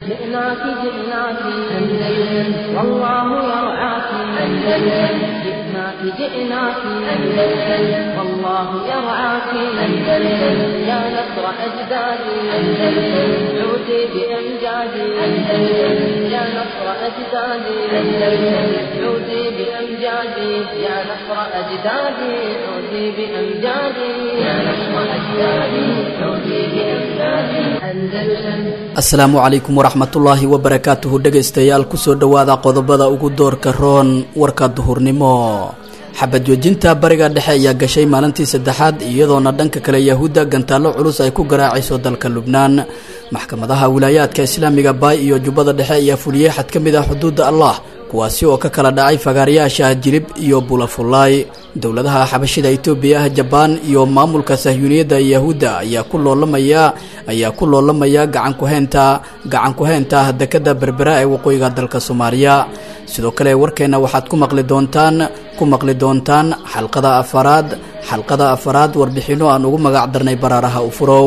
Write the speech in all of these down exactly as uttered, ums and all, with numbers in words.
جئناك جئناك أندلس والله يرعاك أندلس جئناك جئناك أندلس والله يرعاك أندلس يا نصر أجدادي أندلس عودي بأمجادي أندلس يا نصر أجدادي أندلس عودي بأمجادي يا نصر أجدادي عودي بأمجادي يا نصر أجدادي عودي بأمجادي أندلس. asalaamu calaykum waraxmatullaahi wabarakaatuhu dhegaystayaal kusoo dhowaada qodobada ugu doorka roon warka duhurnimo. xabad joojinta bariga dhexe ayaa gashay maalintii saddexaad iyadoona dhanka kale yahuudda gantaalo culus ay ku garaacayso dalka Lubnaan. maxkamadaha wilaayaadka islaamiga Baay iyo Jubbada Dhexe ayaa fuliyay xad ka mid ah xuduudda Allah kuwaasi oo ka kala dhacay fagaarayaasha Jilib iyo Bulafulay. dowladaha xabashida Itoobiya, Jabaan iyo maamulka Sahyuuniyadda Yahuudda ayaa ku loolamaya ayaa ku loolamaya gacan ku heenta gacan ku heenta dekada Berbera ee waqooyiga dalka Soomaaliya. sidoo kale warkeena waxaad ku maqli doontaan ku maqli doontaan xalqada afaraad xalqada afaraad warbixino aan ugu magac darnay baraaraha u furow.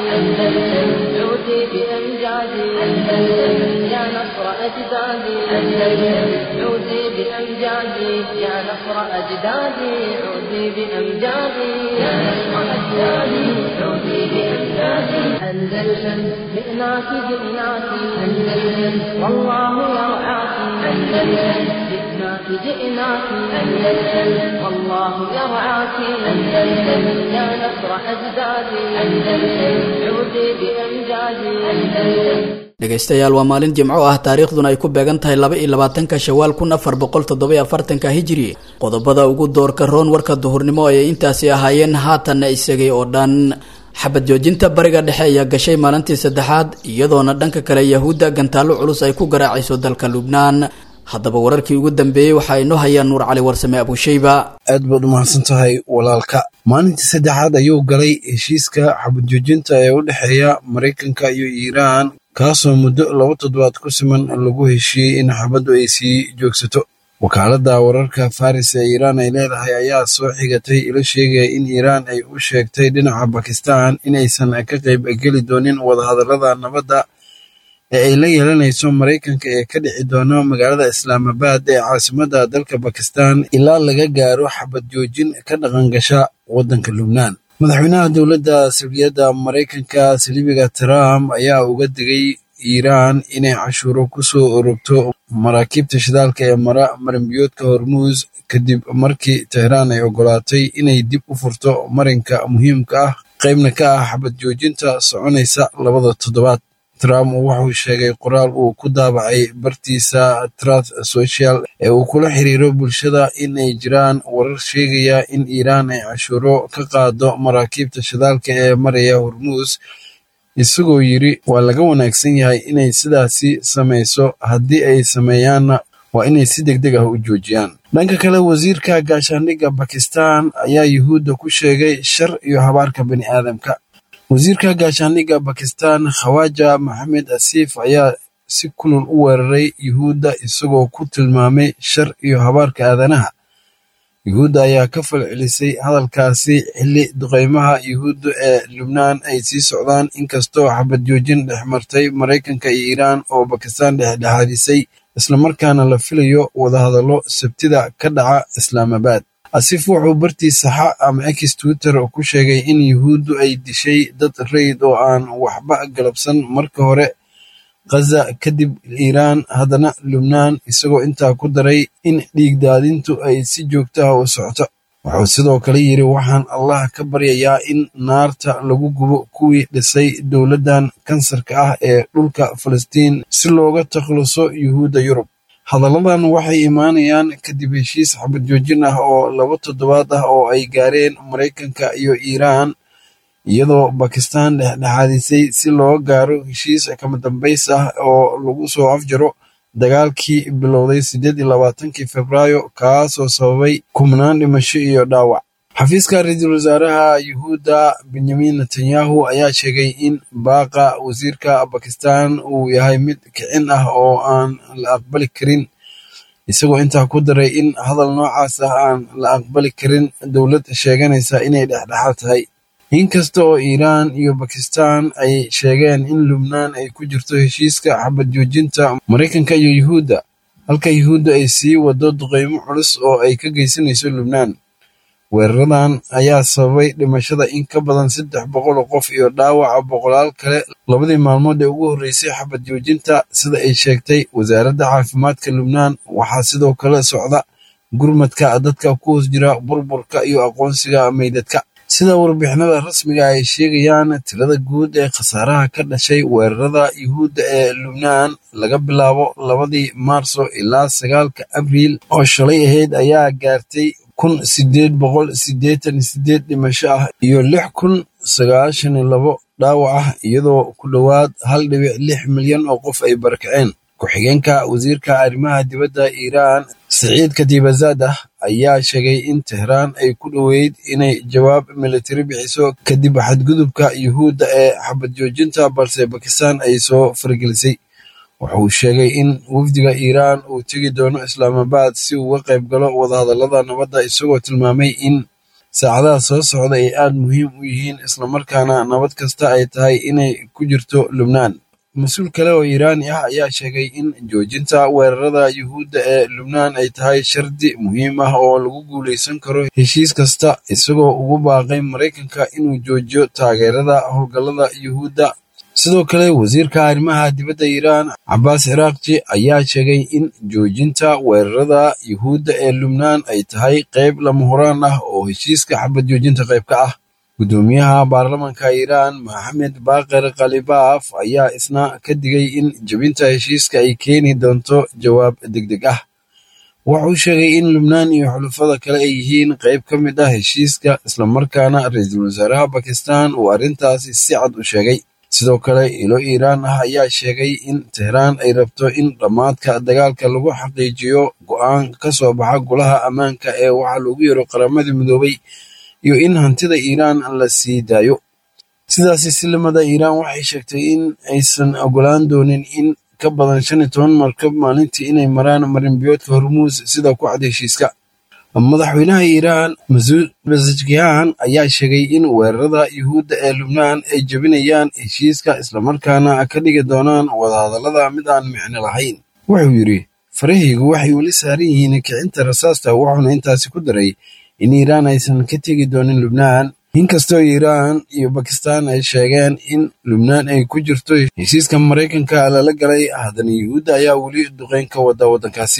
عودي بأمجادي يا نصر أجدادي عودي بأمجادي يا نصر أجدادي عودي بأمجادي أندلس جئناك جئناك أندلس والله يرعاك أندلس جئناك جئناك أندلس والله يرعاك أندلس يا نصر أجدادي أندلس عودي بأمجادي أندلس. dhegaystayaal waa maalin jimco ah taariikhduna ay ku beegan tahay laba iyo labaatanka Shawaal kun afar boqol toddoba iyo afartanka Hijri. qodobada ugu doorka roon warka duhurnimo ay intaasi ahaayeen haatan isagay oo dhan. xabad joojinta bariga dhexe ayaa gashay maalintii saddexaad iyadoona dhanka kale yahuudda gantaalo culus ay ku garaacayso dalka Lubnaan. haddaba wararkii ugu dambeeyay waxa inoo hayaan Nuur Cali Warsame Abushayba. aad baad u mahadsan tahay walaalka. maalintii saddexaad ayuu galay heshiiska xabad joojinta ee u dhexeeya Mareykanka iyo Iiraan kaasoo muddo laba toddobaad ku siman lagu heshiiyey in xabaddu ay sii joogsato. wakaaladda wararka Faris ee Iiraan ay leedahay ayaa soo xigatay ilo sheegaya in Iiraan ay u sheegtay dhinaca Bakistan inaysan ka qayb geli doonin wadahadallada nabadda ee ay la yeelanayso Mareykanka ee ka dhici doona magaalada Islaamabad ee caasimadda dalka Bakistan ilaa laga gaaro xabad joojin ka dhaqan gasha waddanka Lubnaan. madaxweynaha dowladda Saldhigga Mareykanka Silibiga Trump ayaa uga digay Iiraan inay cashuuro ku soo ururto maraakiibta shidaalka ee mara marinbiyoodka Hormuz kadib markii Tehran ay ogolaatay inay dib u furto marinka muhiimka ah qaybna ka ah xabad joojinta soconaysa labada toddobaad. Trump wuxuu sheegay qoraal uu ku daabacay bartiisa Truth Social ee uu kula xiriiro bulshada in ay jiraan warar sheegaya in Iiraan ay cashuuro ka qaado maraakiibta shidaalka ee maraya Hormuz, isagoo yiri waa laga wanaagsan yahay inay sidaasi samayso, haddii ay sameeyaanna waa inay si degdeg ah u joojiyaan. dhanka kale wasiirka gaashaandhigga Bakistan ayaa Yuhuudda ku sheegay shar iyo habaarka bani aadamka. wasiirka gaashaandhigga Bakistan Khawaja Mohammad Asif ayaa si kulul u weeraray Yuhuudda isagoo ku tilmaamay shar iyo habaarka aadanaha. Yuhuudda ayaa ka falcelisay hadalkaasi xilli duqeymaha Yuhuudda ee Lubnaan ay sii socdaan inkastoo xabad joojin dhex martay Mareykanka iyo Iiraan oo Bakistan dhexdhexaadisay islamarkaana la filayo wadahadallo Sabtida ka dhaca Islaamabad. Asif wuxuu bartiisa saxa ama X Twitter ku sheegay in Yuhuuddu ay dishay dad rayid oo aan waxba galabsan marka hore Gaza kadib Iiraan haddana Lubnaan, isagoo intaa ku daray in dhiigdaadintu ay si joogto ah u socoto. wuxuu sidoo kale yiri waxaan Allah ka baryayaa in naarta lagu gubo kuwii dhisay dowladdan kansarka ah ee dhulka Falastiin si looga takhaluso Yuhuudda Yurub. hadalladan waxay imaanayaan kadib heshiis xabad joojin ah oo laba toddobaad ah oo ay gaareen Mareykanka iyo Iiraan, iyadoo Bakistan dhexdhexaadisay si loo gaaro heshiis kama dambays ah oo lagu soo afjaro dagaalkii bilowday siddeed iyo labaatankii Febraayo kaasoo sababay kumnaan dhimasho iyo dhaawac. xafiiska ra'iisul wasaaraha Yuhuudda Benjamin Netanyahu ayaa sheegay in baaqa wasiirka Bakistan uu yahay mid kicin ah oo aan la aqbali karin, isagoo intaa ku daray in hadal noocaas ah aan la aqbali karin dowlad sheeganaysa inay dhexdhexaad tahay. inkasta oo iiraan iyo bakistaan ay sheegeen in lubnaan ay ku jirto heshiiska xabad joojinta maraykanka iyo yuhuudda halka yuhuudda ay sii wado duqeymo culus oo ay ka geysanayso lubnaan. weeraradan ayaa sababay dhimashada in ka badan saddex boqol oo qof iyo dhaawaca boqolaal kale labadii maalmood ee ugu horreysay xabad joojinta sida ay sheegtay wasaaradda caafimaadka lubnaan. waxaa sidoo kale socda gurmadka dadka ku hoos jira burburka iyo aqoonsiga meydadka. sida warbixinada rasmiga ay sheegayaan, tirada guud ee khasaaraha ka dhashay weerarada yuhuudda ee lubnaan laga bilaabo labadii maarso ilaa sagaalka abriil oo shalay ahayd ayaa gaartay kun sideed boqol siddeetan iyo siddeed dhimasho ah iyo lix kun sagaashan iyo labo dhaawac ah, iyadoo ku dhowaad hal dhibic lix milyan oo qof ay barakaceen. ku-xigeenka wasiirka arrimaha dibadda Iiraan Saciid Khatibzadeh ayaa sheegay in Tehraan ay ku dhoweyd inay jawaab militari bixiso kadib xadgudubka yuhuudda ee xabad joojinta, balse Bakistaan ay soo faragelisay. waxa uu sheegay in wafdiga Iiraan uu tegi doono Islaamabad si uu uga qayb galo wadahadallada nabadda, isagoo tilmaamay in saacadaha soo socda ay aad muhiim u yihiin islamarkaana nabad kasta ay tahay inay ku jirto Lubnaan. mas-uul kale oo Iiraani ah ayaa sheegay in joojinta weerarada yuhuudda ee Lubnaan ay tahay shardi muhiim ah oo lagu guuleysan karo heshiis kasta, isagoo ugu baaqay Maraykanka inuu joojiyo taageerada howlgallada yuhuudda. sidoo kale wasiirka arrimaha dibadda Iiraan Cabbaas Ciraaqji ayaa sheegay in joojinta weerarada yuhuudda ee Lubnaan ay tahay qayb lama huraan ah oo heshiiska xabad joojinta qayb ka ah. gudoomiyaha baarlamaanka Iiraan Mohamed Baqir Qalibaf ayaa isna ka digay in jebinta heshiiska ay keeni doonto jawaab degdeg ah. wuxuu sheegay in Lubnaan iyo xulafada kale ay yihiin qayb ka mid ah heshiiska, islamarkaana ra'iisul wasaaraha Bakistaan uu arrintaasi si cad u sheegay. sidoo kale ilo Iiraan ah ayaa sheegay in Tehraan ay rabto in dhammaadka dagaalka lagu xaqiijiyo go'aan ka soo baxa golaha ammaanka ee waxa loogu yeero qaramada midoobay iyo in hantida Iiraan la sii daayo. sidaasi silamada Iiraan waxay sheegtay in aysan ogolaan doonin in ka badan shan iyo toban markab maalintii inay maraan marinbiyoodka Hormuuz sida ku cad heshiiska. madaxweynaha Iiraan Masuud Pezeshkian ayaa sheegay in weerarada yuhuudda ee Lubnaan ay jebinayaan heshiiska islamarkaana ka dhigi doonaan wadahadallada mid aan micno lahayn. wuxuu yidhi, farahaygu waxay weli saaran yihiin kicinta rasaasta, wuxuuna intaasi ku daray in Iiraan aysan ka tegi doonin Lubnaan. inkastoo Iiraan iyo Bakistaan ay sheegeen in Lubnaan ay ku jirto heshiiska Maraykanka lala galay, haddana yuhuudda ayaa weli duqeyn ka wada waddankaasi.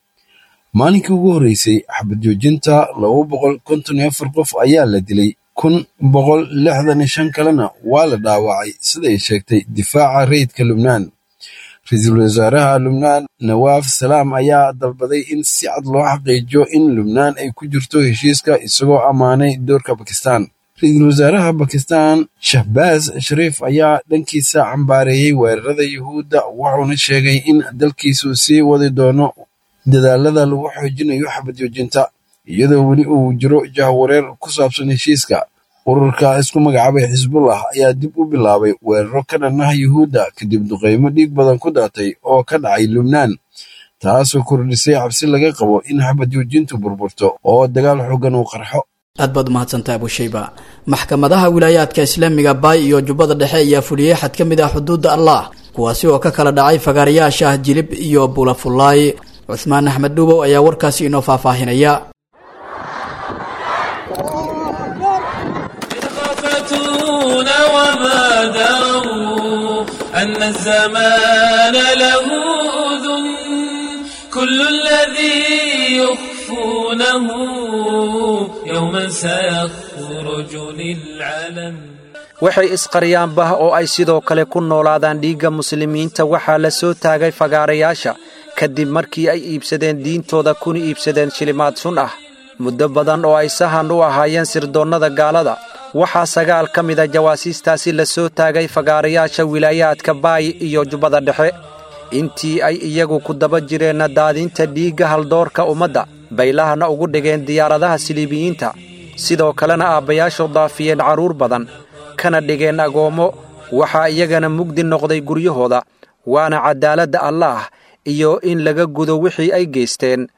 maalinkii ugu horreysay xabad joojinta laba boqol konton iyo afar qof ayaa la dilay, kun boqol lixdan iyo shan kalena waa la dhaawacay, sida ay sheegtay difaaca rayidka Lubnaan. ra-iisul wasaaraha Lubnaan Nawaaf Salaam ayaa dalbaday in si cad loo xaqiijiyo in Lubnaan ay ku jirto heshiiska, isagoo ammaanay doorka Bakistaan. ra-iisul wasaaraha Bakistaan Shahbaaz Shariif ayaa dhankiisa cambaareeyey weerarada yuhuudda, wuxuuna sheegay in dalkiisu sii wadi doono dadaalada lagu xoojinayo xabad joojinta, iyadoo weli uu jiro jahwareer ku saabsan heshiiska. ururka isku magacaabay Xisbullah ayaa dib u bilaabay weeraro ka dhan ah yuhuudda kadib duqeymo dhiig badan ku daatay oo ka dhacay Lubnaan, taasoo kordhisay cabsi laga qabo in xabad joojintu burburto oo dagaal xooggan uu qarxo. aad baad umahadsantahay Abushayba. maxkamadaha wilaayaadka islaamiga Baay iyo Jubbada Dhexe ayaa fuliyay xad ka mid ah xuduudda Allah, kuwaasi oo ka kala dhacay fagaarayaasha Jilib iyo Bulafulaay. Cusmaan Axmed Dhuubow ayaa warkaasi inoo faahfaahinaya. أن الزمان له أذن كل الذي يخفونه يوما سيخرج للعلن. waxay isqariyaan bah oo ay sidoo kale ku noolaadaan dhiigga muslimiinta waxaa la soo taagay fagaarayaasha kadib markii ay iibsadeen diintooda kuna iibsadeen shilimaad sun ah. muddo badan oo ay sahan u ahaayeen sirdoonnada gaalada, waxaa sagaal ka mida jawaasiistaasi la soo taagay fagaarayaasha wilaayaadka Baay iyo Jubbada Dhexe. intii ay iyagu ku daba jireenna daadinta dhiigga haldoorka ummadda, baylahana ugu dhigeen diyaaradaha siliibiyiinta, sidoo kalena aabbayaashu daafiyeen carruur badan kana dhigeen agoommo. waxaa iyagana mugdi noqday guryahooda, waana cadaaladda allaah iyo in laga gudo wixii ay geysteen.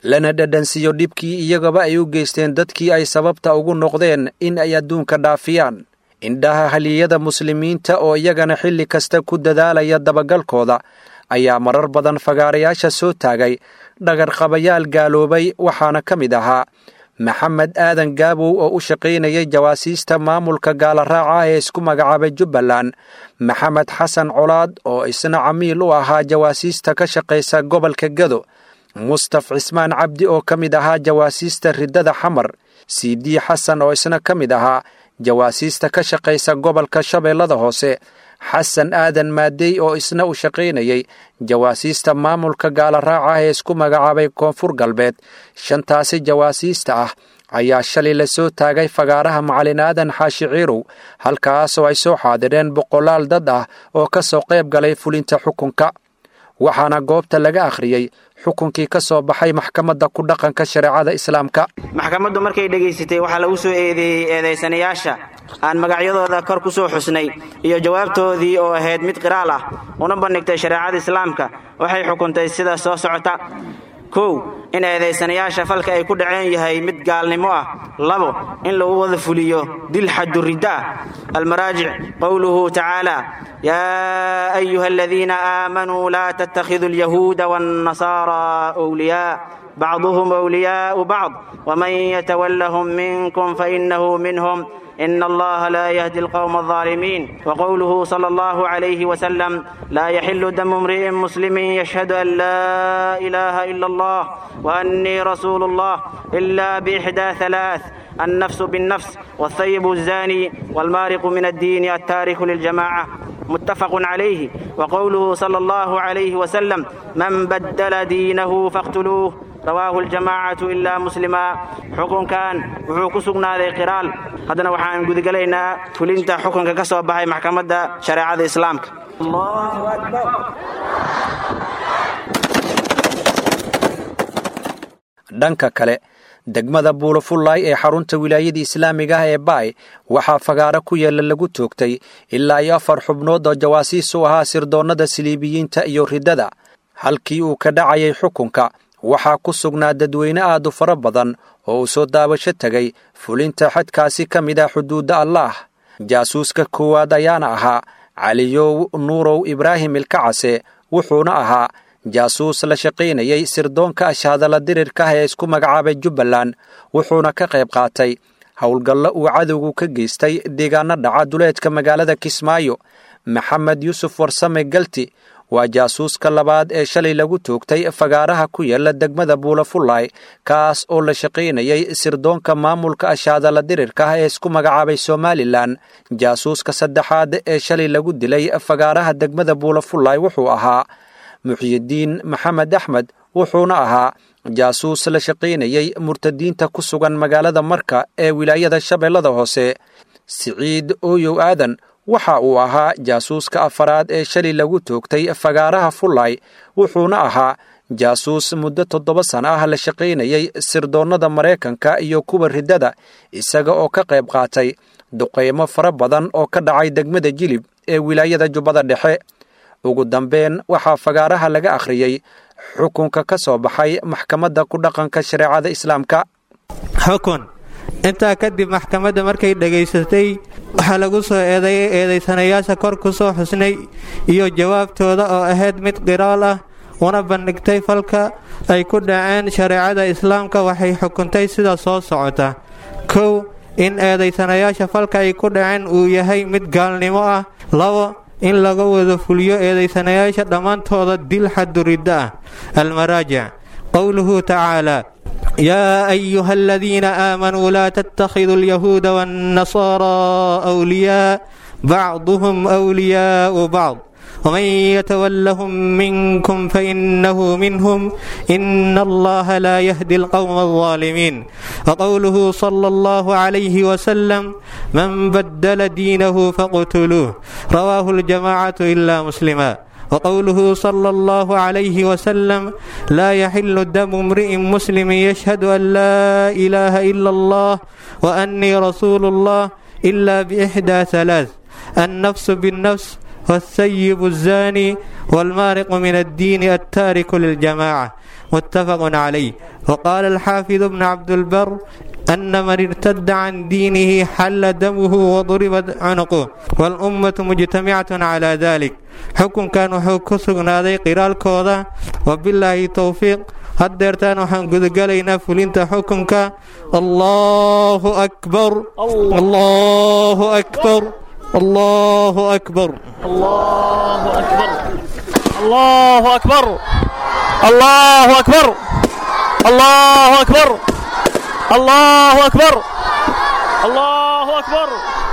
lana dhadhansiiyo dhibkii iyagaba ay u geysteen dadkii ay sababta ugu noqdeen in ay adduunka dhaafiyaan. indhaha haliyada muslimiinta oo iyagana xilli kasta ku dadaalaya dabagalkooda ayaa marar badan fagaarayaasha soo taagay dhagarqabayaal gaaloobay, waxaana ka mid ahaa maxamed aadan gaabow oo u shaqaynayay jawaasiista maamulka gaalaraaca ee isku magacaabay jubbaland, maxamed xasan colaad oo isna camiil u ahaa jawaasiista ka shaqaysa gobolka gado, mustaf cismaan cabdi oo ka mid ahaa jawaasiista riddada xamar, siidii xasan oo isna ka mid ahaa jawaasiista ka shaqaysa gobolka shabeellada hoose, xasan aadan maadey oo isna u shaqaynayay jawaasiista maamulka gaalaraaca ee isku magacaabay koonfur galbeed. shantaasi jawaasiista ah ayaa shalay la soo taagay fagaaraha macalin aadan xaashi ciirow, halkaasoo ay soo xaadireen boqolaal dad ah oo ka soo qayb galay fulinta xukunka. waxaana goobta laga akhriyey xukunkii ka soo baxay maxkamadda ku dhaqanka shareecada islaamka. maxkamaddu markay dhegaysatay waxaa lagu soo eedeeyey eedaysanayaasha aan magacyadooda kor ku soo xusnay iyo jawaabtoodii oo ahayd mid qiraal ah una bandhigtay shareecada islaamka, waxay xukuntay sida soo socota: kow in eedaysanayaasha falka ay ku dhaceen yahay mid gaalnimo ah. labo in lagu wada fuliyo dil xadduridda ah. almaraajic qowluhu tacaala yaa ayuha aladiina aamanuu laa tattakhiduu alyahuuda waannasaaraa awliyaa bacduhum awliyaau bacd waman yatawallahum minkum fainahu minhum إن الله لا يهدي القوم الظالمين. وقوله صلى الله عليه وسلم لا يحل دم امرئ مسلم يشهد أن لا إله إلا الله وأني رسول الله إلا بإحدى ثلاث: النفس بالنفس والثيب الزاني والمارق من الدين التارك للجماعة. متفق عليه. وقوله صلى الله عليه وسلم من بدل دينه فاقتلوه رواه الجماعة إلا مسلما. حكم كان وحكو سقناday qiraal. haddana waxaan gudagalaynaa fulinta xukunka ka soo baxay maxkamadda shareecada islaamka. Allahu akbar. dhanka kale degmada buulafullaay ee xarunta wilaayada islaamiga ah ee baay waxaa fagaaro ku yeela lagu toogtay ilaa iyo afar xubnood oo jawaasiis u ahaa sirdoonnada siliibiyiinta iyo riddada. halkii uu ka dhacayay xukunka waxaa ku sugnaa dadweyne aad u fara badan oo u soo daabasho tegay fulinta xadkaasi ka mid ah xuduudda allaah. jaasuuska koowaad ayaana ahaa caliyow nuurow ibraahim ilkacase, wuxuuna ahaa jaasuus la shaqaynayay sirdoonka ashhaadala dirirka ah ee isku magacaabay jubbaland, wuxuuna ka qayb qaatay howlgallo uu cadowgu ka geystay deegaano dhaca duleedka magaalada kismaayo. maxamed yuusuf warsame galti waa jaasuuska labaad ee shalay lagu toogtay fagaaraha ku yaala degmada buulafullaay, kaas oo la shaqaynayay sirdoonka maamulka ashhaadala dirirka ah ee isku magacaabay somalilan. jaasuuska saddexaad ee shalay lagu dilay fagaaraha degmada buulafullaay wuxuu ahaa muxyidiin maxamed axmed, wuxuuna ahaa jaasuus la shaqaynayay murtadiinta ku sugan magaalada marka ee wilaayada shabeellada hoose. siciid ooyow aadan waxa uu ahaa jaasuuska afaraad ee shalay lagu toogtay fagaaraha fullaay, wuxuuna ahaa jaasuus muddo toddoba sana ah la shaqaynayay sirdoonnada maraykanka iyo kuwa riddada, isaga oo ka qayb qaatay duqaymo fara badan oo ka dhacay degmada jilib ee wilaayada jubbada dhexe. ugu dambeyn waxaa fagaaraha laga akhriyey xukunka ka soo baxay maxkamadda ku dhaqanka shareecada islaamka. xukun intaa kadib maxkamadda markay dhegaysatay waxaa lagu soo eedeeyay eedaysanayaasha kor ku soo xusnay iyo jawaabtooda oo ahayd mid qiraal ah una bandhigtay falka ay ku dhaceen shareecada islaamka. waxay xukuntay sida soo socota: kow in eedaysanayaasha falka ay ku dhaceen uu yahay mid gaalnimo ah. labo in laga wada fuliyo eedaysanayaasha dhammaantooda dil xadduridda ah. almaraajic qowluhu tacaala يا أيها الذين آمنوا لا تتخذوا اليهود والنصارى أولياء بعضهم أولياء بعض ومن يتولهم منكم فإنه منهم إن الله لا يهدي القوم الظالمين. وقوله صلى الله عليه وسلم من بدل دينه فاقتلوه رواه الجماعة إلا مسلما. وقوله صلى الله عليه وسلم لا يحل دم امرئ مسلم يشهد أن لا إله إلا الله وأني رسول الله إلا بإحدى ثلاث: النفس بالنفس والثيب الزاني والمارق من الدين التارك للجماعة متفق عليه. وقال الحافظ ابن عبد البر أن من ارتد عن دينه حل دمه وضرب عنقه والأمة مجتمعة على ذلك. حكم كان حكسنا ذي قرال كوضا وبالله توفيق. هدرتان وحن قد قلينا فلنت حكمك. الله أكبر الله أكبر الله أكبر الله أكبر الله أكبر الله أكبر الله أكبر الله أكبر الله أكبر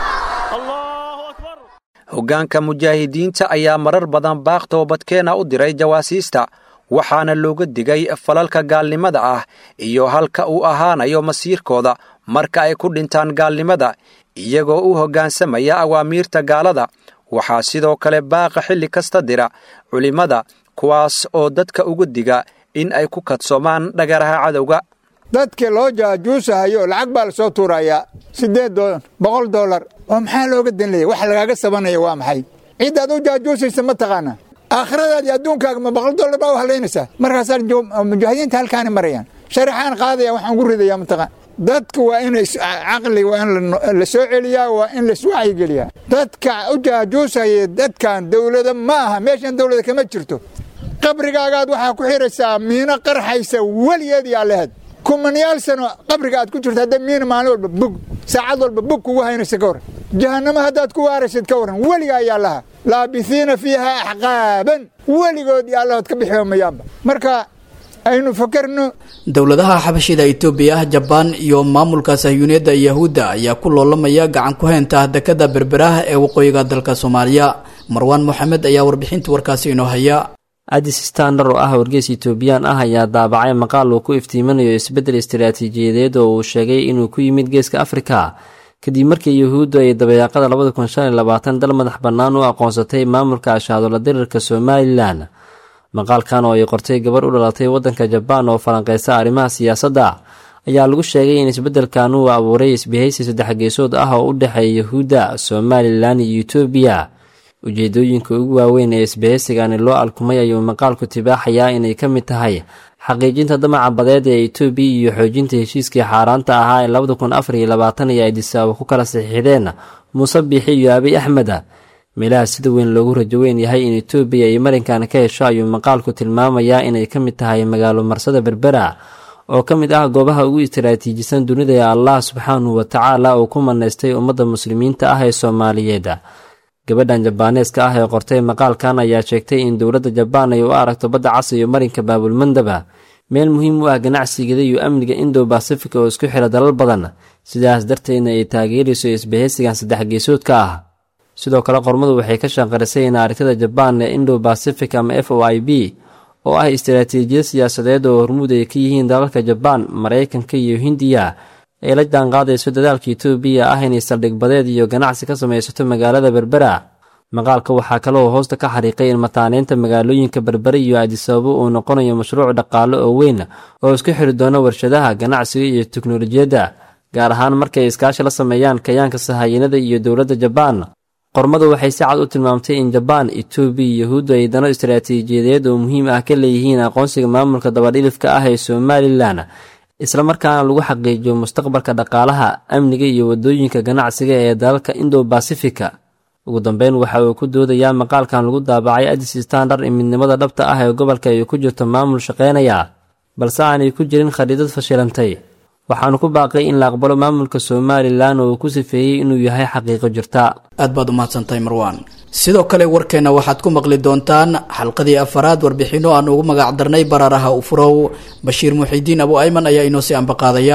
الله أكبر. hoggaanka mujaahidiinta ayaa marar badan baaq toobadkeena u diray jawaasiista waxaana looga digay falalka gaalnimada ah iyo halka uu ahaanayo masiirkooda marka ay ku dhintaan gaalnimada iyagoo u hoggaansamaya awaamiirta gaalada. waxaa sidoo kale baaqa xilli kasta dira culimada kuwaas oo dadka uga diga in ay ku kadsoomaan dhagaraha cadowga. dadka loo jaajuusahayo lacag baa la soo tuurayaa siddeed boqol dollar oo maxaa looga danleeyay wax lagaaga sabanaya waa maxay ciidaad u jaajuusaysa ma taqaana aakhiradaad iyo adduunkaaga ma boqol dollar baa u halaynaysaa markaasaa mujaahidiinta halkaani marayaan sharaxaan qaadaya waxaan ugu ridayaa mataqaan dadku waa in caqli waa in la soo celiyaa waa in la iswacyi geliyaa dadka u jaajuusaya dadkan dawlada ma aha meeshan dawlada kama jirto qabrigaagaad waxaa ku xiraysaa miino qarxaysa weligeed yaa lehed kumanayaal sano qabriga aad ku jirto hadda miina maalin walba bug saacad walba bug kugu haynaysa ka waran jahannama haddaad ku waaraysid ka waran weliga ayaa laha laabisiina fiiha axqaaban weligood yaa lahood ka bixiyoomayaanba marka aynu fakarno. dowladaha xabashida Itoobiya, Jabaan iyo maamulka Sahyuuniyadda Yahuudda ayaa ku loolamaya gacan ku haynta dekada berberaha ee waqooyiga dalka Soomaaliya. Marwan Mohamed ayaa warbixinta warkaasi inoo haya. Addis Standard oo ah wargeys Itoobiyaan ah ayaa daabacay maqaal uu ku iftiiminayo isbeddel istiraatiijiyadeed oo uu sheegay inuu ku yimid geeska Afrika kadib markii Yahuuddu ay dabayaaqada labada kun shan iyo labaatan dal madax bannaan u aqoonsatay maamulka ashaadola dirirka Somaliland. maqaalkan oo ay qortay gabar u dhalatay waddanka Jabaan oo falanqeysa arrimaha siyaasadda ayaa lagu sheegay in isbeddelkan uu abuuray isbahaysi saddex geesood ah oo u dhexeeya Yahuudda, Somaliland iyo Itoobiya. ujeedooyinka ugu waaweyn ee isbahaysigani loo alkumay ayuu maqaalku tibaaxayaa inay ka mid tahay xaqiijinta damaca badeed ee Itoobiya iyo xoojinta heshiiskii xaaraanta ahaa ee labada kun afar iyo labaatan iyo Addis Ababa ku kala saxiixdeen Muuse Biixi iyo Abiy Ahmed. meelaha sida weyn loogu rajo weyn yahay in Itoobiya ay marinkan ka hesho ayuu maqaalku tilmaamayaa inay ka mid tahay magaalo marsada Berbera oo ka mid ah goobaha ugu istiraatiijisan dunida ee Allah subxaanahu wa tacaala oo ku maneystay ummadda muslimiinta ah ee Soomaaliyeed. gabadhan Jabaaneeska ah ee qortay maqaalkan ayaa sheegtay in dowladda Jabaan ay u aragto badda cas iyo marinka Baabul Mandaba meel muhiim u ah ganacsiga iyo amniga Indo-Pacific oo isku xira dalal badan, sidaas darteedna ay taageerayso isbahaysigan saddex geesoodka ah. sidoo kale qormadu waxay ka shaqarisay in aragtida Jabaan ee Indo-Pacific ama F O I B oo ah istiraatiijiyad siyaasadeed oo hormuud ay ka yihiin dalalka Jabaan, Mareykanka iyo Hindiya ay la jaanqaadayso dadaalka Itoobiya ah inay saldhig badeed iyo ganacsi ka samaysato magaalada Berbera. maqaalka waxaa kaloo hoosta ka xariiqay in mataaneynta magaalooyinka Berbera iyo Addis Ababa uu noqonayo mashruuc dhaqaale oo weyn oo isku xiri doona warshadaha, ganacsiga iyo tiknoolajiyadda, gaar ahaan markay iskaashi la sameeyaan kayaanka Sahayanada iyo dowladda Jabaan. qormadu waxay si cad u tilmaamtay in Jabaan, Itoobiya iyo Yahuudda ay dano istiraatiijiyadeed oo muhiim ah ka leeyihiin aqoonsiga maamulka dabadhilifka ah ee Somaliland, isla markaana lagu xaqiijiyo mustaqbalka dhaqaalaha, amniga iyo wadooyinka ganacsiga ee dalalka Indo-Pacific. ugu dambeyn waxa uu ku doodayaa maqaalkan lagu daabacay Addis Standard in midnimada dhabta ah ee gobolka ay ku jirto maamul shaqeynaya balse aanay ku jirin khariidad fashilantay. waxaanu ku baaqay in la aqbalo maamulka Somaliland oo ku sifeeyay inuu yahay xaqiiqo jirta. aad baad u mahadsantahay Marwan. sidoo kale warkeena waxaad ku maqli doontaan xalqadii afaraad warbixino aan ugu magac darnay bararaha u furow. Bashiir Muxidiin Abu Ayman ayaa inoo sii ambaqaadaya.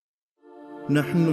nahnu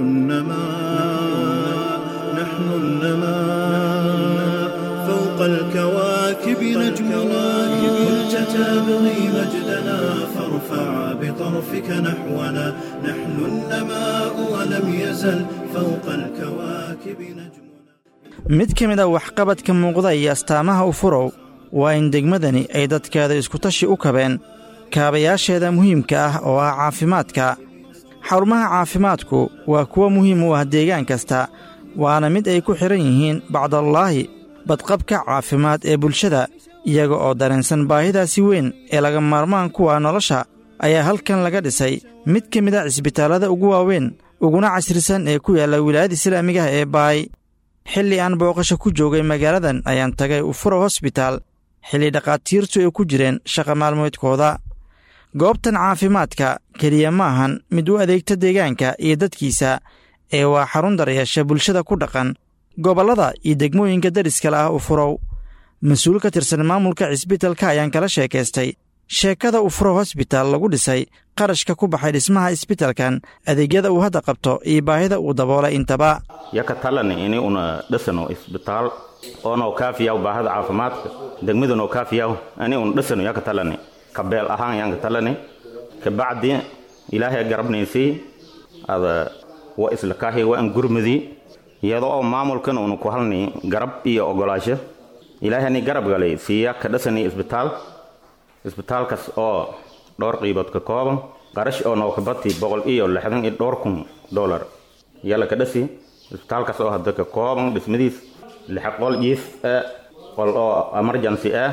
نحن النماء فوق الكواكب نجمنا كنت تبغي مجدنا فارفع بطرفك نحونا نحن النماء ولم يزل فوق الكواكب نجمنا. mid ka mid ah waxqabadka muuqda iyo astaamaha u furow waa in degmadani ay dadkeeda isku tashi u kabeen kaabayaasheeda muhiimka ah oo ah caafimaadka. xarumaha caafimaadku waa kuwa muhiim u ah deegaan kasta, waana mid ay ku xiran yihiin bacdallaahi badqabka caafimaad ee bulshada iyaga oo dareensan baahidaasi weyn ee laga maarmaan kuwa nolosha ayaa halkan laga dhisay mid ka mid a cisbitaallada ugu waaweyn uguna casrisan ee ku yaalla wilaayada islaamigaha ee baay xilli aan booqasho ku joogay magaaladan ayaan tagay ufuro hosbitaal xilli dhakhaatiirtu ay ku jireen shaqa maalmoodkooda goobtan caafimaadka keliya ma ahan mid u adeegta deegaanka iyo dadkiisa ee waa xarun daryeesha bulshada ku dhaqan gobollada iyo degmooyinka dariskale ah ufurow mas-uul ka tirsan maamulka cisbitalka ayaan kala sheekaystay sheekada ufuro hosbitaal lagu dhisay qarashka ku baxay dhismaha isbitalkan adeegyada uu hadda qabto iyo baahida uu daboolay intaba yaka talani ini una dhisano isbitaal oonoo kaafiyaw baahida caafimaadka degmadunoo kaafiyaw ani una dhisano yaka talani kabeel ahaan yaanka talani kabacdi ilaahay garabnaysay ada wa islakaahi wa an gurmadi iyadoo oo maamulkan una ku halni garab iyo ogolaasho ilaahay ni garab galay siya ka dhisani isbitaal isbitaalkaas oo dhowr qiibood ka kooban qarash oo noo ka bati boqol iyo lixdan iyo dhowr kun dollar yalla ka dhisi isbitaalkaas oo hadda ka kooban dhismadiis lix qol jiif ah qol oo emergency ah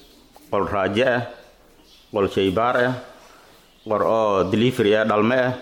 qol raajo ah qol shaybaar ah qol oo delivery ah dhalme ah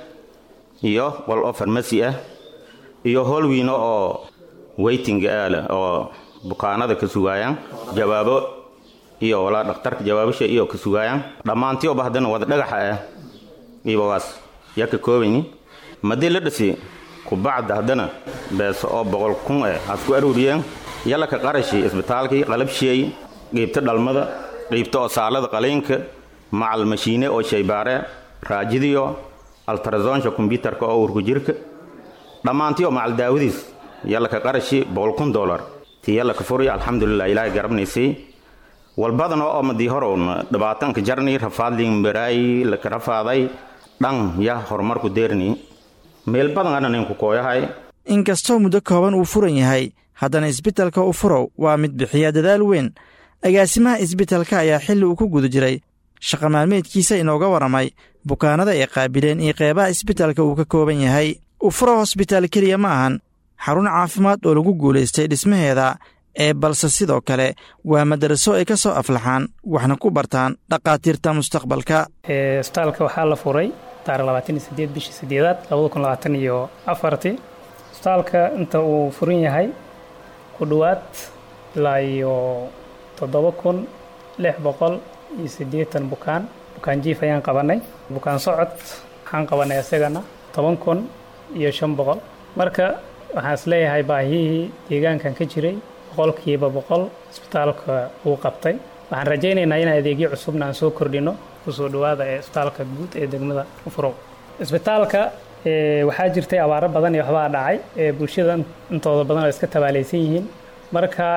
iyo qol oo pharmacy ah iyo hol wiino oo waiting ah oo bukaanada ka sugayaan jawaabo iyo wala dhakhtarka jawaabasha iyo ka sugayaan dhamaantii oo bahdana wada dhagaxa ah iyo waas yaka koobani madii la dhisi ku bacda hadana bees oo boqol kun ah asku aruuriyeen yalla ka qarashi isbitaalkii qalabshay qeybta dhalmada qeybta oo saalada qaleenka macal mashiine oo shaybaare raajidiyo ultrasound computerka oo urku jirka dhamaantii oo macal daawadiis yalla ka qarashi boqol kun dollar tii yalla ka furiyo alxamdulillah ilaahay garabnaysay walbadana oo madii horoon dhibaatanka jarni rafaadlin baraay la ka rafaaday dhan ya horumarku deerni meel badan aanan ku kooyahay inkastoo muddo kooban uu furan yahay haddana isbitalka ufurow waa mid bixiya dadaal weyn agaasimaha isbitalka ayaa xilli uu ku guda jiray shaqa maalmeedkiisa inooga waramay bukaanada ay qaabileen iyo qeybaha isbitalka uu ka kooban yahay ufurow hosbitaal keliya ma ahan xarun caafimaad oo lagu guulaystay dhismaheeda ee balse sidoo kale waa madaraso ay ka soo aflaxaan waxna ku bartaan dhakhaatiirta mustaqbalka isbitaalka waxaa la furay taariikh labaatan iyo siddeed bishii siddeedaad labada kun labaatan iyo afartii isbitaalka inta uu furan yahay ku dhowaad ilaa iyo toddoba kun lix boqol iyo siddeetan bukaan bukaan jiif ayaan qabanay bukaan socod waxaan qabanay isagana toban kun iyo shan boqol marka waxaan isleeyahay baahiyihii deegaankan ka jiray boqolkiiba boqol isbitaalka uu qabtay waxaan rajaynaynaa in adeegyo cusubna aan soo kordhino kusoo dhowaada ee isbitaalka guud ee degmada ufurow isbitaalka waxaa jirtay abaaro badan iyo waxbaa dhacay ee bulshada intooda badan oo iska tabaalaysan yihiin marka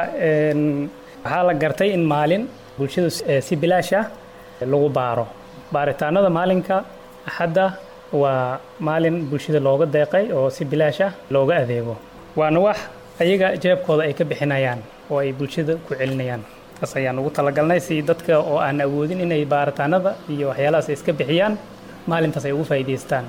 waxaa la gartay in maalin bulshadu si bilaash ah lagu baaro baaritaanada maalinka axadda waa maalin bulshada looga deeqay oo si bilaash ah looga adeego waana wax ayaga jeebkooda ay ka bixinayaan oo ay bulshada ku celinayaan taas ayaan ugu talagalnay si dadka oo aan awoodin inay baaritaanada iyo waxyaalahaas ay iska bixiyaan maalintaas ay ugu faa'iidaystaan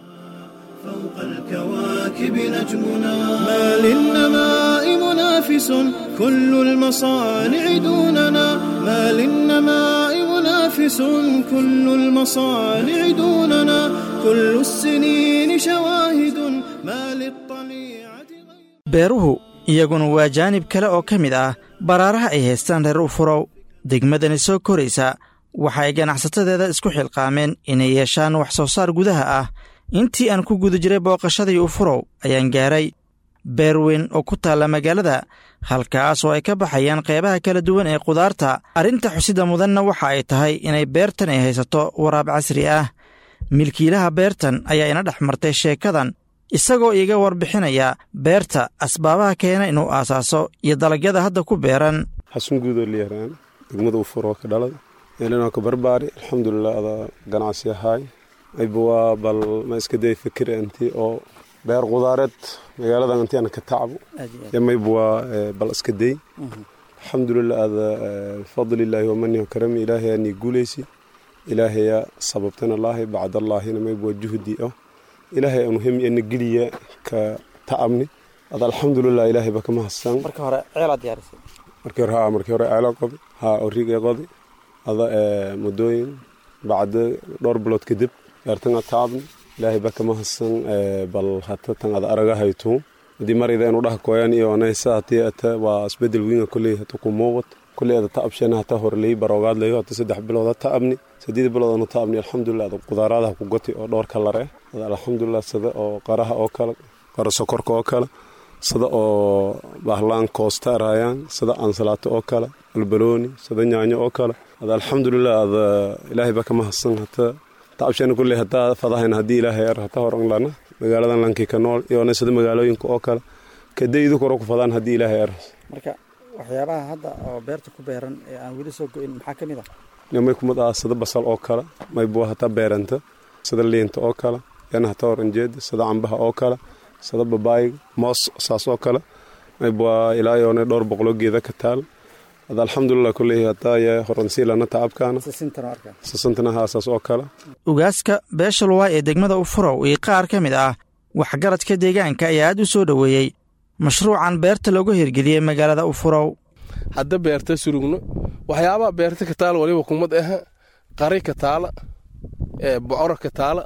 فوق الكواكب نجمنا ما للنماء منافس كل المصانع دوننا ما للنماء منافس كل المصانع دوننا كل السنين شواهد ما للطليعة beeruhu iyaguna waa jaanib kale oo ka mid ah baraaraha ay haystaan reer ufurow degmadani soo koraysa waxa ay ganacsatadeeda isku xilqaameen inay yeeshaan wax soo saar gudaha ah intii aan ku guda jiray booqashadii ufurow ayaan gaaray beer weyn oo ku taalla magaalada halkaas oo ay ka baxayaan qeybaha kala duwan ee qudaarta arrinta xusida mudanna waxa ay tahay inay beertan ay haysato waraab casri ah milkiilaha beertan ayaa ina dhex martay sheekadan isagoo iiga warbixinaya beerta asbaabaha keena inuu aasaaso iyo dalagyada hadda ku beeran xasun guudoo liyaraan degmada ufurow ka dhalada eelinoo ka barbaari alxamdulilah adaa ganacsi ahaay ayba waa bal ma iska day fikir anti oo beer qudaareed magaaladan anti ana ka tacbo yamayba waa bal iska day alxamdulilah ada fadlilaahi wamanihi karami ilaahay ani guulaysi ilaahaya sababtana laahay bacdallaahina mayba waa juhdi oh ilaahay aanu hemi ana geliya ka ta'amni ada alxamdulilah ilaahay ba kama hasan marka hore ceelaa diyaarisay markii hore haa markii hore aala qodi haa origa qodi ada mudooyin bacda dhowr bilood kadib beertana taabni ilaahay baka ma hasan bal hata tan ada araga hayto hadii marida inuu dhaha kooyaan iyo anaysa hatii ata waa isbedel weyn kulli hata ku muuqat kulli ada taabshana hata horley baroogaad leeyo hata saddex bilood taabni saddeed bilood anu taabni alxamdulillah qudaaradaha ku goti oo dhowr kala ree alxamdulillah sida oo qaraha oo kala qara sokorka oo kala sida oo bahlaan koosta raayaan sida ansalaato oo kala albaloni sida yaanyo oo kala alxamdulillah ada ilaahay baka ma hasan hata taabshana kulli hata fadahan hadii ilaahay yar hata horan lana magaaladan lankii ka nool iyo sida magaalooyinka oo kala kadaydu koro ku fadaan hadii ilaahay yar marka waxyaabaha hadda oo beerta ku beeran ee aan weli soo go'in maxaa kamid ah yamay kuma daa sida basal oo kala may buu hata beeranta sida liinta oo kala yana hata oranjeed sida cambaha oo kala sida babaay moos saas oo kala may buu ilaahay oo dhowr boqol geeda ka taal hada alxamdulillah kulli hata ya horansiilana taabkaana sisintana haasas oo kala ugaaska beesha luwaay ee degmada Ufurow iyo qaar ka mid ah waxgaradka deegaanka ayaa aad u soo dhaweeyay mashruucan beerta loogu hirgeliyay magaalada Ufurow hadda beerta surugno waxyaabaha beerta ka taal waliba kumad ah qari ka taala ee bocor ka taala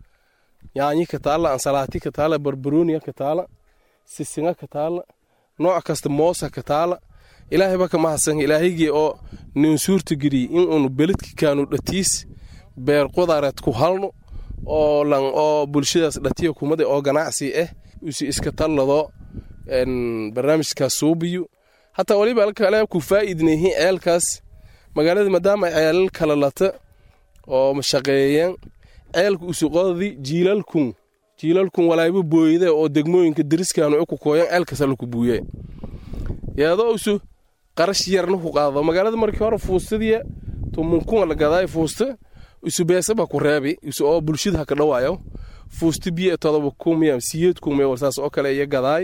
yaanyi ka taala ansalaati ka taala barbarooni ka taala sisinga ka taala nooc kasta moosa ka taala ilaahay baka ma hasan ilaahaygi oo nin suurta giri in uu beledki kaanu dhatiis beer qudaarad ku halno oo lan oo bulshadaas dhatiyo kumada oo ganacsi ah usi iska talado en barnaamijka suubiyo hatta waliba kale ku faa'iidnayeen ceelkaas magaalada maadaama ceel kala lata oo mashaqeeyeen ceelku usu qodadi jiilalkun jiilalkun walaayba booyday oo degmooyinka dariskaanu ku kooyaan ceelkaas la ku buuyay yaado usu qarash yarna ku qaado magaalada markii hore fuustadiya tumunku la gaday fuusta usu beesaba ku reebi usu oo bulshada ka dhawaayo fuusti biyo todoba kumiyam siyeed kumiyam warsaas oo kale iyo gaday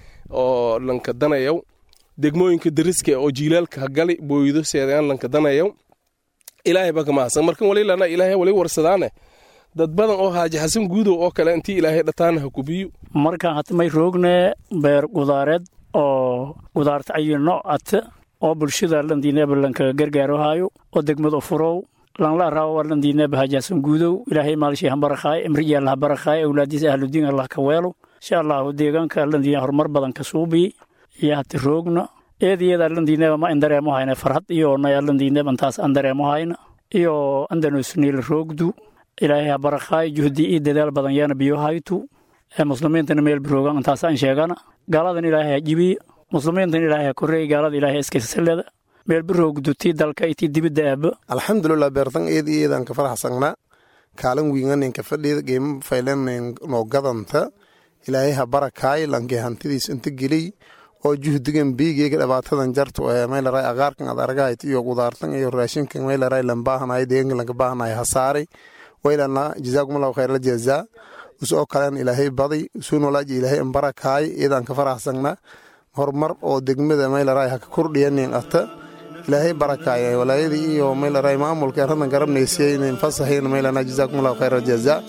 oo lanka danayo degmooyinka dariska oo jiilaalka gali booydo seedaan lanka danayo ilaahay baka maasan markan wali lana ilaahay wali warsadaane dad badan oo haaji xasan guudow oo kale intii ilaahay dhataana ha ku biyo markan had may roogne beer qudaareed oo qudaarta ayino at oo bulshada landiinaba lanka gargaaro haayo oo degmada Ufurow lan la raawo landiinaba haaji xasan guudow ilaahay maalshi hambarqaay imriya Allah barqaay awlaadiisa ahludiin Allah ka weelo insha Allah deegaanka landiina horumar badan ka suubi yaa tiroogna eediyada landiinaba ma indareemo hayna farxad iyo naya landiinaba taas andareemo hayna iyo andanusniil roogdu ilaahay barqaay juhdi iyo dadaal badan yana biyo haytu ee muslimiinta meel broogan taas aan sheegana galadan ilaahay jibi muslimiinta ilaahay koreey galada ilaahay iska salada meel broogdu tii dalka iti dibida aab alxamdulillah beertan eediyeedan ka faraxsanna kaalan wiingan in ka fadhiida geem faylan no gadanta ilaahay ha barakaay lange hantidiis inta gilay oo juhdigan biigeega dhabaatadan jarto ee meel ray aqaarkan ad aragayt iyo qudaartan iyo raashinkan meel ray lambaahanay deegan laga baahanay hasaari weylana jazaakumullahu khayral jazaa usoo kalan ilaahay badi usuun walaaji ilaahay barakaay eedan ka faraxsanna hormar oo degmada meel ray ha ka kordhiyaneen ata ilaahay barakaay walaayadii iyo meel ray maamulka radan garabnaysay in fasaxeen meelana jazaakumullahu khayral jazaa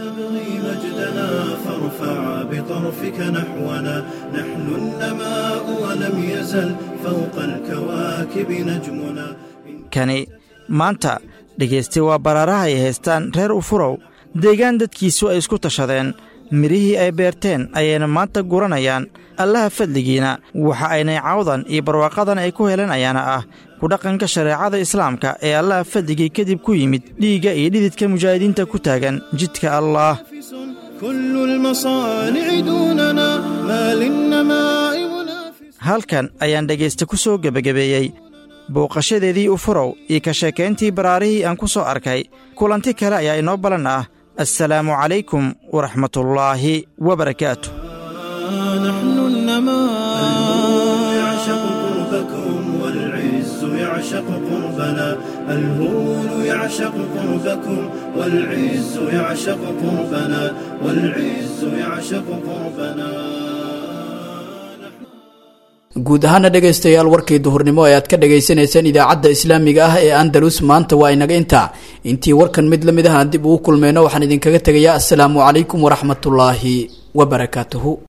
بطرفك نحونا نحن النماء ولم يزل فوق الكواكب نجمنا kani maanta dhegeyste waa baraaraha ay haystaan reer Ufurow deegaan dadkiisu ay isku tashadeen mirihii ay beerteen ayayna maanta guranayaan allaha fadligiina waxa aynay cawdan iyo barwaaqadan ay ku helanayaana ah ku dhaqanka shareecada islaamka ee allaha fadligii kadib ku yimid dhiigga iyo dhididka mujaahidiinta ku taagan jidka allah كل المصانع دوننا ما للنماء منافس halkan ayaan dhegaysta ku soo gebagabeeyey booqashadeedii Ufurow iyo ka sheekayntii baraarihii aan ku soo arkay kulanti kale ayaa inoo balan ah assalaamu calaykum waraxmatullaahi wabarakaatuh نحن النماء يعشق قربكم والعز يعشق قربنا الهون يعشق قربكم والعز يعشق قربنا والعز يعشق قربنا guud ahaana dhegaystayaal warkii duhurnimo ee aad ka dhagaysanayseen idaacadda islaamiga ah ee Andalus maanta waa inaga inta intii warkan mid lamid ah dib ugu kulmeyno waxaan idinkaga tagayaa assalaamu calaykum waraxmatullaahi wabarakaatuh